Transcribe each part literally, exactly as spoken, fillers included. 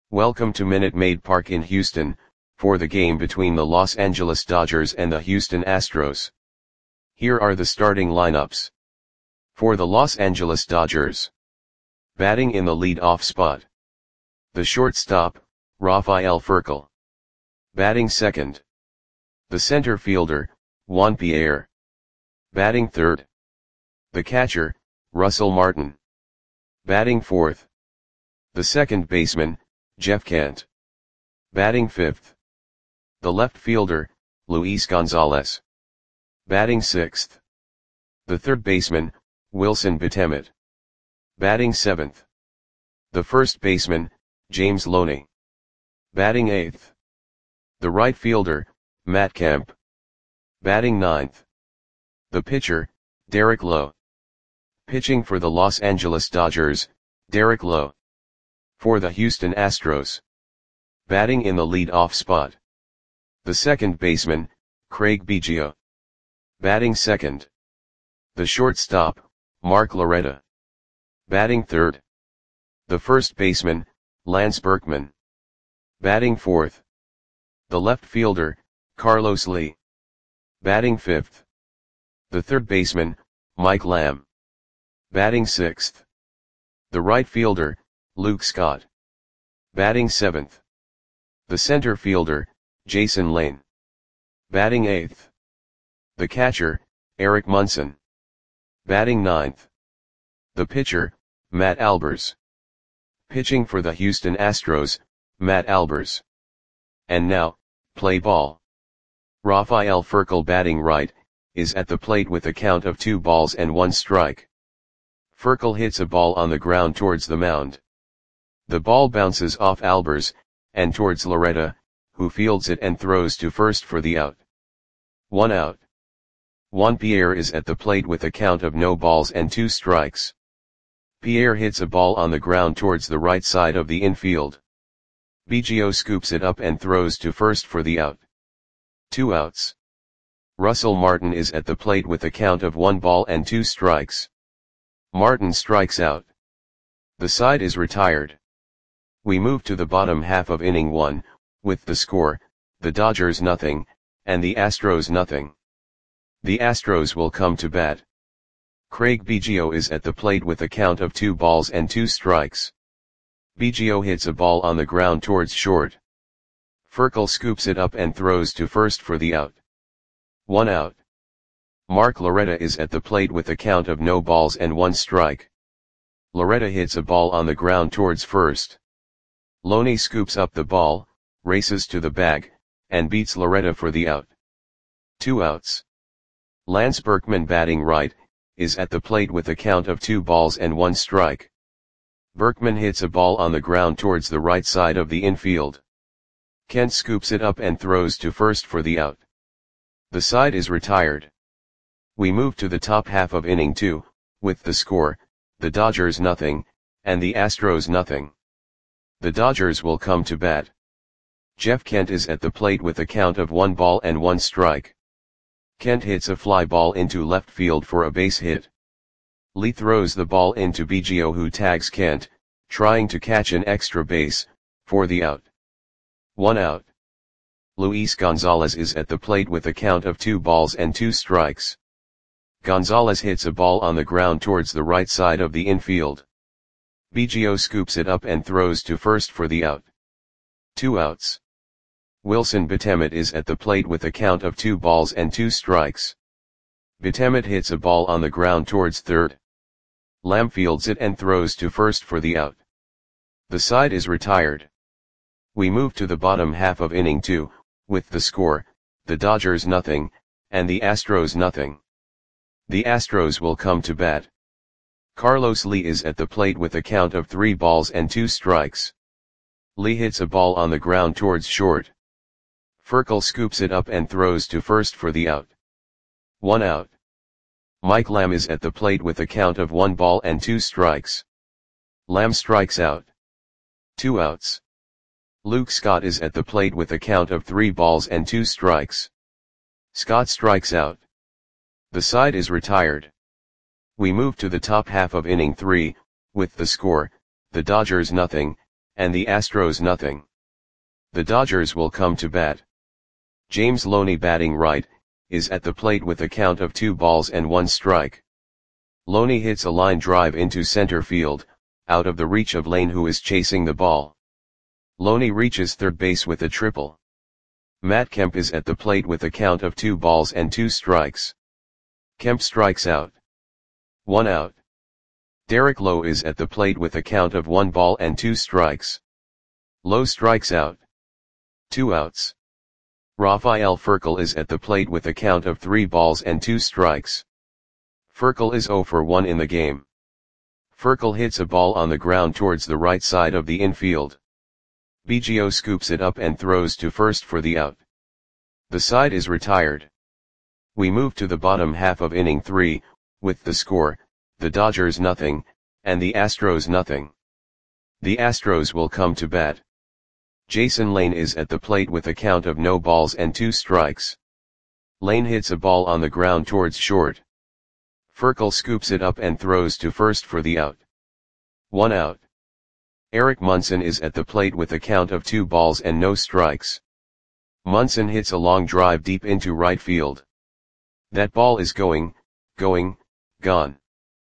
Welcome to Minute Maid Park in Houston, for the game between the Los Angeles Dodgers and the Houston Astros. Here are the starting lineups. For the Los Angeles Dodgers. Batting in the lead-off spot. The shortstop, Rafael Furcal. Batting second. The center fielder, Juan Pierre. Batting third. The catcher, Russell Martin. Batting fourth. The second baseman, Jeff Kent. Batting fifth. The left fielder, Luis Gonzalez. Batting sixth. The third baseman, Wilson Betemit. Batting seventh. The first baseman, James Loney. Batting eighth. The right fielder, Matt Kemp. Batting ninth. The pitcher, Derek Lowe. Pitching for the Los Angeles Dodgers, Derek Lowe. For the Houston Astros. Batting in the lead-off spot. The second baseman, Craig Biggio. Batting second. The shortstop, Mark Loretta. Batting third. The first baseman, Lance Berkman. Batting fourth. The left fielder, Carlos Lee. Batting fifth. The third baseman, Mike Lamb. Batting sixth. The right fielder, Luke Scott. Batting seventh. The center fielder, Jason Lane. Batting eighth. The catcher, Eric Munson. Batting ninth. The pitcher, Matt Albers. Pitching for the Houston Astros, Matt Albers. And now, play ball. Rafael Furcal batting right, is at the plate with a count of two balls and one strike. Furcal hits a ball on the ground towards the mound. The ball bounces off Albers, and towards Loretta, who fields it and throws to first for the out. One out. Juan Pierre is at the plate with a count of no balls and two strikes. Pierre hits a ball on the ground towards the right side of the infield. Biggio scoops it up and throws to first for the out. Two outs. Russell Martin is at the plate with a count of one ball and two strikes. Martin strikes out. The side is retired. We move to the bottom half of inning one, with the score, the Dodgers nothing, and the Astros nothing. The Astros will come to bat. Craig Biggio is at the plate with a count of two balls and two strikes. Biggio hits a ball on the ground towards short. Furcal scoops it up and throws to first for the out. One out. Mark Loretta is at the plate with a count of no balls and one strike. Loretta hits a ball on the ground towards first. Loney scoops up the ball, races to the bag, and beats Loretta for the out. Two outs. Lance Berkman batting right, is at the plate with a count of two balls and one strike. Berkman hits a ball on the ground towards the right side of the infield. Kent scoops it up and throws to first for the out. The side is retired. We move to the top half of inning two, with the score, the Dodgers nothing, and the Astros nothing. The Dodgers will come to bat. Jeff Kent is at the plate with a count of one ball and one strike. Kent hits a fly ball into left field for a base hit. Lee throws the ball into Biggio, who tags Kent, trying to catch an extra base, for the out. One out. Luis Gonzalez is at the plate with a count of two balls and two strikes. Gonzalez hits a ball on the ground towards the right side of the infield. Biggio scoops it up and throws to first for the out. Two outs. Wilson Betemit is at the plate with a count of two balls and two strikes. Betemit hits a ball on the ground towards third. Lamb fields it and throws to first for the out. The side is retired. We move to the bottom half of inning two, with the score, the Dodgers nothing, and the Astros nothing. The Astros will come to bat. Carlos Lee is at the plate with a count of three balls and two strikes. Lee hits a ball on the ground towards short. Furcal scoops it up and throws to first for the out. One out. Mike Lamb is at the plate with a count of one ball and two strikes. Lamb strikes out. Two outs. Luke Scott is at the plate with a count of three balls and two strikes. Scott strikes out. The side is retired. We move to the top half of inning three, with the score, the Dodgers nothing, and the Astros nothing. The Dodgers will come to bat. James Loney, batting right, is at the plate with a count of two balls and one strike. Loney hits a line drive into center field, out of the reach of Lane, who is chasing the ball. Loney reaches third base with a triple. Matt Kemp is at the plate with a count of two balls and two strikes. Kemp strikes out. One out. Derek Lowe is at the plate with a count of one ball and two strikes. Lowe strikes out. Two outs. Rafael Furcal is at the plate with a count of three balls and two strikes. Furcal is zero for one in the game. Furcal hits a ball on the ground towards the right side of the infield. Biggio scoops it up and throws to first for the out. The side is retired. We move to the bottom half of inning three, with the score, the Dodgers nothing, and the Astros nothing. The Astros will come to bat. Jason Lane is at the plate with a count of no balls and two strikes. Lane hits a ball on the ground towards short. Furcal scoops it up and throws to first for the out. One out. Eric Munson is at the plate with a count of two balls and no strikes. Munson hits a long drive deep into right field. That ball is going, going, gone.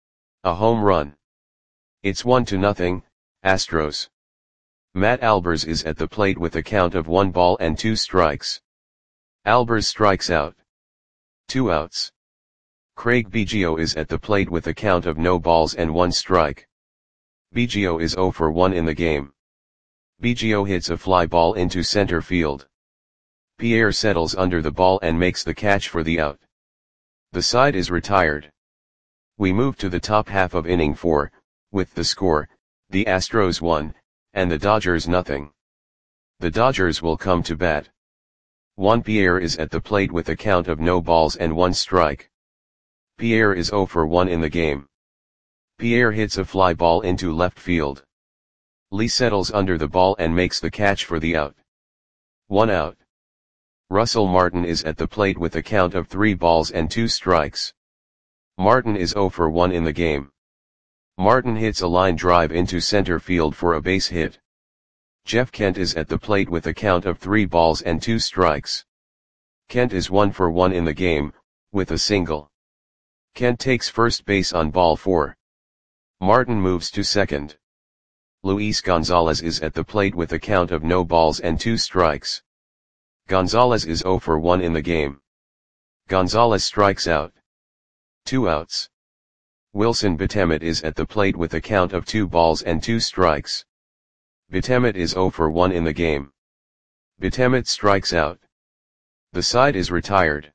A home run. It's one to nothing, Astros. Matt Albers is at the plate with a count of one ball and two strikes. Albers strikes out. Two outs. Craig Biggio is at the plate with a count of no balls and one strike. Biggio is zero for one in the game. Biggio hits a fly ball into center field. Pierre settles under the ball and makes the catch for the out. The side is retired. We move to the top half of inning four, with the score, the Astros one, and the Dodgers nothing. The Dodgers will come to bat. Juan Pierre is at the plate with a count of no balls and one strike. Pierre is zero for one in the game. Pierre hits a fly ball into left field. Lee settles under the ball and makes the catch for the out. One out. Russell Martin is at the plate with a count of three balls and two strikes. Martin is zero for one in the game. Martin hits a line drive into center field for a base hit. Jeff Kent is at the plate with a count of three balls and two strikes. Kent is one for one in the game, with a single. Kent takes first base on ball four. Martin moves to second. Luis Gonzalez is at the plate with a count of no balls and two strikes. Gonzalez is zero for one in the game. Gonzalez strikes out. Two outs. Wilson Betemit is at the plate with a count of two balls and two strikes. Betemit is zero for one in the game. Betemit strikes out. The side is retired.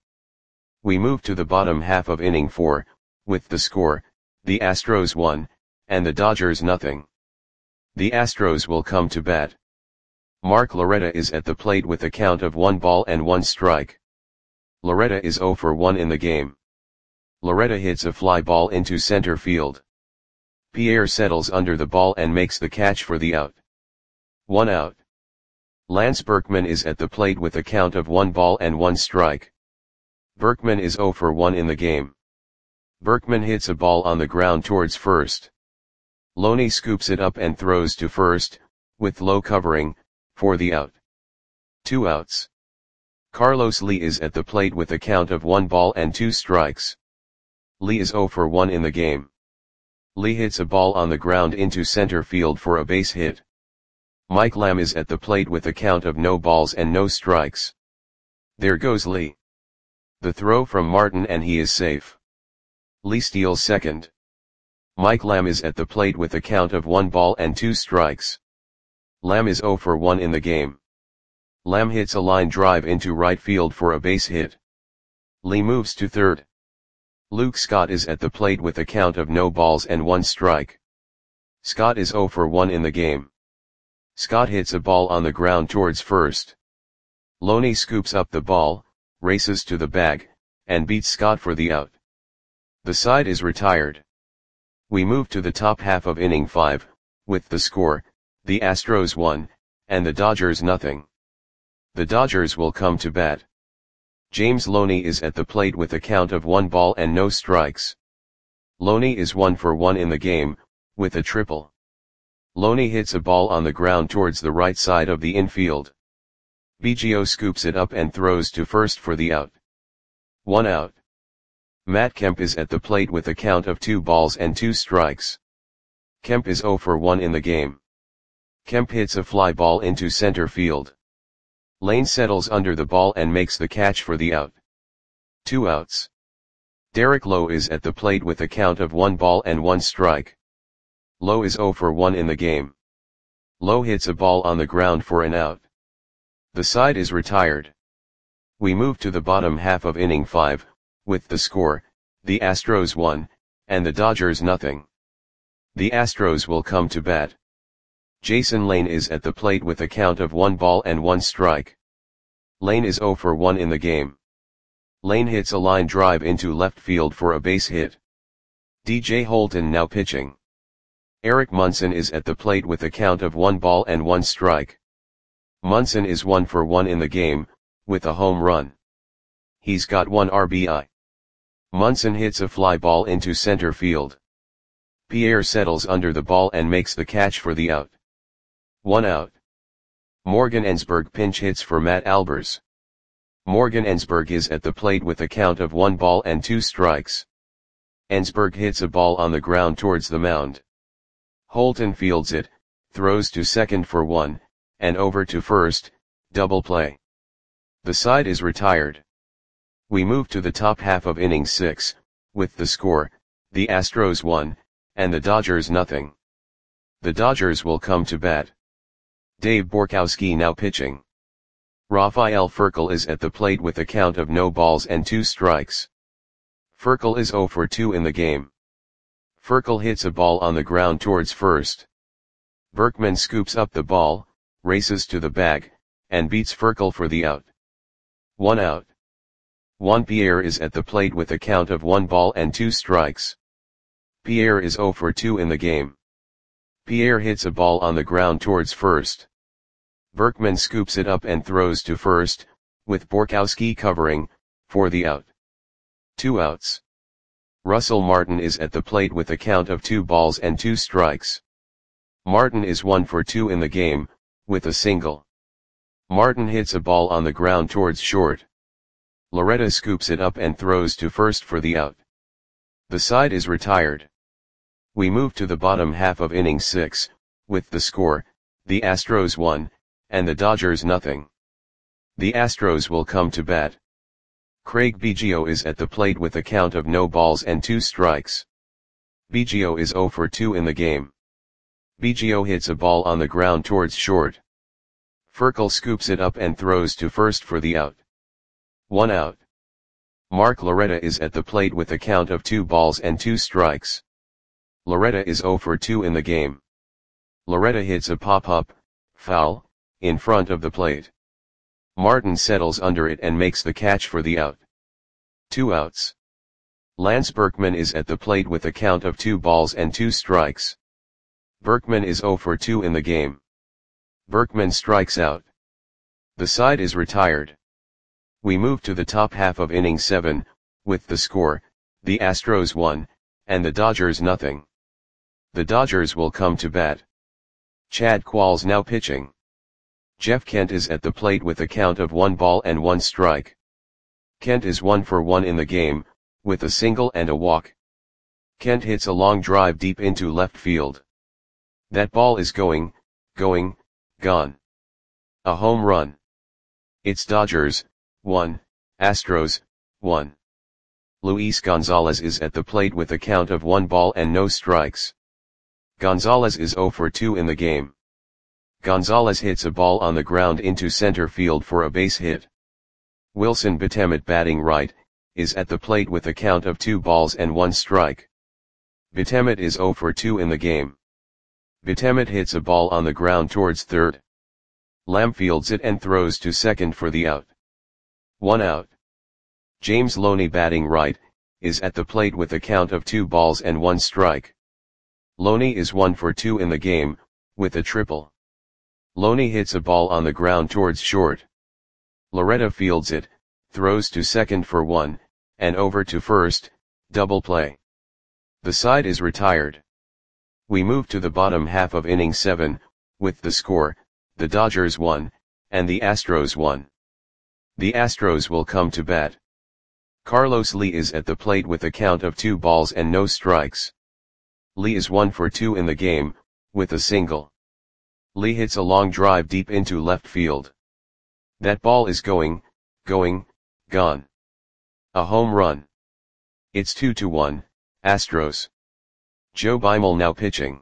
We move to the bottom half of inning four, with the score, the Astros one, and the Dodgers nothing. The Astros will come to bat. Mark Loretta is at the plate with a count of one ball and one strike. Loretta is zero for one in the game. Loretta hits a fly ball into center field. Pierre settles under the ball and makes the catch for the out. One out. Lance Berkman is at the plate with a count of one ball and one strike. Berkman is zero for one in the game. Berkman hits a ball on the ground towards first. Loney scoops it up and throws to first, with Lowe covering, for the out. Two outs. Carlos Lee is at the plate with a count of one ball and two strikes. Lee is zero for one in the game. Lee hits a ball on the ground into center field for a base hit. Mike Lamb is at the plate with a count of no balls and no strikes. There goes Lee. The throw from Martin and he is safe. Lee steals second. Mike Lamb is at the plate with a count of one ball and two strikes. Lamb is zero for one in the game. Lamb hits a line drive into right field for a base hit. Lee moves to third. Luke Scott is at the plate with a count of no balls and one strike. Scott is zero for one in the game. Scott hits a ball on the ground towards first. Loney scoops up the ball, races to the bag, and beats Scott for the out. The side is retired. We move to the top half of inning five, with the score, the Astros one, and the Dodgers nothing. The Dodgers will come to bat. James Loney is at the plate with a count of one ball and no strikes. Loney is one for one in the game, with a triple. Loney hits a ball on the ground towards the right side of the infield. Biggio scoops it up and throws to first for the out. One out. Matt Kemp is at the plate with a count of two balls and two strikes. Kemp is zero for one in the game. Kemp hits a fly ball into center field. Lane settles under the ball and makes the catch for the out. Two outs. Derek Lowe is at the plate with a count of one ball and one strike. Lowe is zero for one in the game. Lowe hits a ball on the ground for an out. The side is retired. We move to the bottom half of inning five, with the score, the Astros one, and the Dodgers nothing. The Astros will come to bat. Jason Lane is at the plate with a count of one ball and one strike. Lane is zero for one in the game. Lane hits a line drive into left field for a base hit. D J Holton now pitching. Eric Munson is at the plate with a count of one ball and one strike. Munson is one for one in the game, with a home run. He's got one R B I. Munson hits a fly ball into center field. Pierre settles under the ball and makes the catch for the out. One out. Morgan Ensberg pinch hits for Matt Albers. Morgan Ensberg is at the plate with a count of one ball and two strikes. Ensberg hits a ball on the ground towards the mound. Holton fields it, throws to second for one, and over to first, double play. The side is retired. We move to the top half of inning six, with the score, the Astros one, and the Dodgers nothing. The Dodgers will come to bat. Dave Borkowski now pitching. Rafael Furcal is at the plate with a count of no balls and two strikes. Furcal is zero for two in the game. Furcal hits a ball on the ground towards first. Berkman scoops up the ball, races to the bag, and beats Furcal for the out. One out. Juan Pierre is at the plate with a count of one ball and two strikes. Pierre is zero for two in the game. Pierre hits a ball on the ground towards first. Berkman scoops it up and throws to first, with Borkowski covering, for the out. Two outs. Russell Martin is at the plate with a count of two balls and two strikes. Martin is one for two in the game, with a single. Martin hits a ball on the ground towards short. Loretta scoops it up and throws to first for the out. The side is retired. We move to the bottom half of inning six, with the score, the Astros one, and the Dodgers nothing. The Astros will come to bat. Craig Biggio is at the plate with a count of no balls and two strikes. Biggio is zero for two in the game. Biggio hits a ball on the ground towards short. Furcal scoops it up and throws to first for the out. One out. Mark Loretta is at the plate with a count of two balls and two strikes. Loretta is zero for two in the game. Loretta hits a pop-up, foul, in front of the plate. Martin settles under it and makes the catch for the out. Two outs. Lance Berkman is at the plate with a count of two balls and two strikes. Berkman is zero for two in the game. Berkman strikes out. The side is retired. We move to the top half of inning seven, with the score, the Astros one, and the Dodgers nothing. The Dodgers will come to bat. Chad Qualls now pitching. Jeff Kent is at the plate with a count of one ball and one strike. Kent is one for one in the game, with a single and a walk. Kent hits a long drive deep into left field. That ball is going, going, gone. A home run. It's Dodgers, one, Astros, one. Luis Gonzalez is at the plate with a count of one ball and no strikes. Gonzalez is zero for two in the game. Gonzalez hits a ball on the ground into center field for a base hit. Wilson Betemet batting right, is at the plate with a count of two balls and one strike. Betemet is zero for two in the game. Betemet hits a ball on the ground towards third. Lamb fields it and throws to second for the out. One out. James Loney batting right, is at the plate with a count of two balls and one strike. Loney is one for two in the game, with a triple. Loney hits a ball on the ground towards short. Loretta fields it, throws to second for one, and over to first, double play. The side is retired. We move to the bottom half of inning seven, with the score, the Dodgers won, and the Astros won. The Astros will come to bat. Carlos Lee is at the plate with a count of two balls and no strikes. Lee is one for two in the game, with a single. Lee hits a long drive deep into left field. That ball is going, going, gone. A home run. It's two to one, Astros. Joe Beimel now pitching.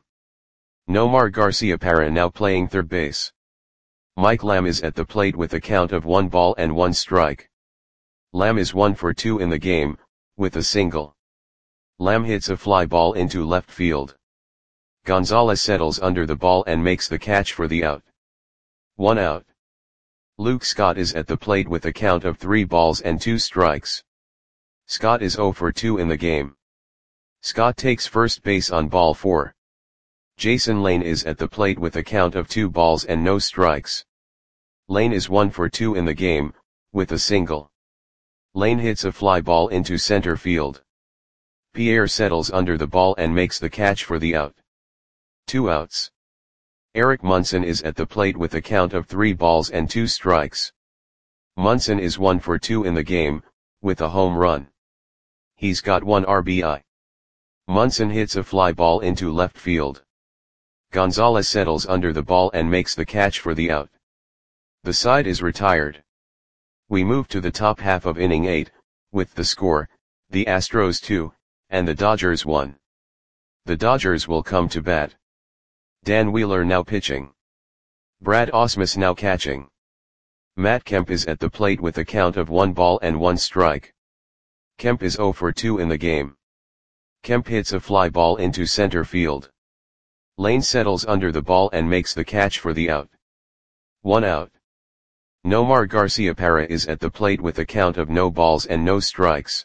Nomar Garciaparra now playing third base. Mike Lamb is at the plate with a count of one ball and one strike. Lamb is one for two in the game, with a single. Lamb hits a fly ball into left field. Gonzalez settles under the ball and makes the catch for the out. One out. Luke Scott is at the plate with a count of three balls and two strikes. Scott is zero for two in the game. Scott takes first base on ball four. Jason Lane is at the plate with a count of two balls and no strikes. Lane is one for two in the game, with a single. Lane hits a fly ball into center field. Pierre settles under the ball and makes the catch for the out. Two outs. Eric Munson is at the plate with a count of three balls and two strikes. Munson is one for two in the game, with a home run. He's got one R B I. Munson hits a fly ball into left field. Gonzalez settles under the ball and makes the catch for the out. The side is retired. We move to the top half of inning eight, with the score, the Astros two, and the Dodgers one. The Dodgers will come to bat. Dan Wheeler now pitching. Brad Ausmus now catching. Matt Kemp is at the plate with a count of one ball and one strike. Kemp is zero for two in the game. Kemp hits a fly ball into center field. Lane settles under the ball and makes the catch for the out. One out. Nomar Garciaparra is at the plate with a count of no balls and no strikes.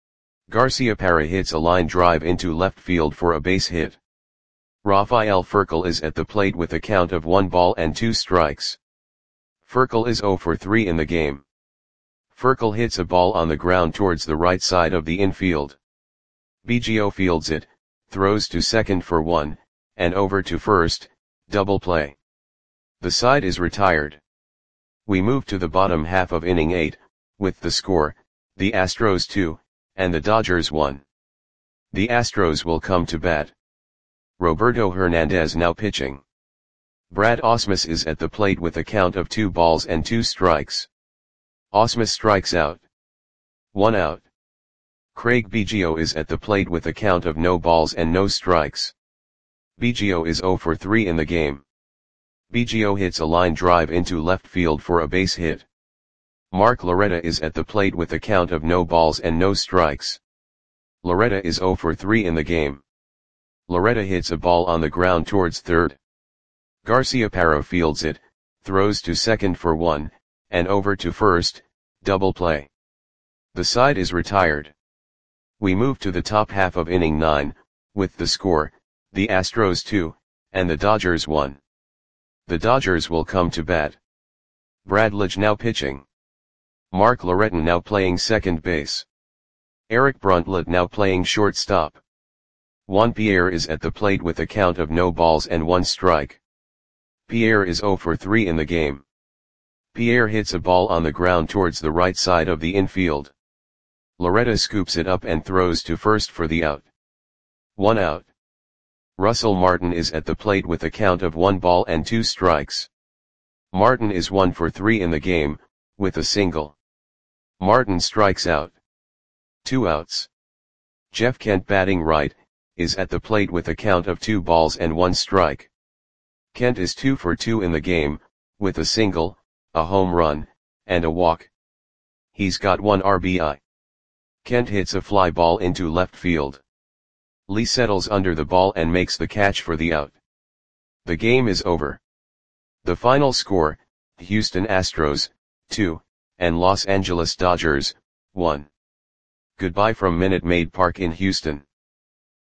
Garciaparra hits a line drive into left field for a base hit. Rafael Furcal is at the plate with a count of one ball and two strikes. Furcal is zero for three in the game. Furcal hits a ball on the ground towards the right side of the infield. Biggio fields it, throws to second for one, and over to first, double play. The side is retired. We move to the bottom half of inning eight, with the score, the Astros two, and the Dodgers one. The Astros will come to bat. Roberto Hernandez now pitching. Brad Ausmus is at the plate with a count of two balls and two strikes. Ausmus strikes out. One out. Craig Biggio is at the plate with a count of no balls and no strikes. Biggio is zero for three in the game. Biggio hits a line drive into left field for a base hit. Mark Loretta is at the plate with a count of no balls and no strikes. Loretta is zero for three in the game. Loretta hits a ball on the ground towards third. Garciaparra fields it, throws to second for one, and over to first, double play. The side is retired. We move to the top half of inning nine, with the score, the Astros two, and the Dodgers one. The Dodgers will come to bat. Brad Lidge now pitching. Mark Loretton now playing second base. Eric Bruntlett now playing shortstop. Juan Pierre is at the plate with a count of no balls and one strike. Pierre is zero for three in the game. Pierre hits a ball on the ground towards the right side of the infield. Loretta scoops it up and throws to first for the out. One out. Russell Martin is at the plate with a count of one ball and two strikes. Martin is one for three in the game, with a single. Martin strikes out. Two outs. Jeff Kent batting right, is at the plate with a count of two balls and one strike. Kent is two for two in the game, with a single, a home run, and a walk. He's got one R B I. Kent hits a fly ball into left field. Lee settles under the ball and makes the catch for the out. The game is over. The final score, Houston Astros, two, and Los Angeles Dodgers, one. Goodbye from Minute Maid Park in Houston.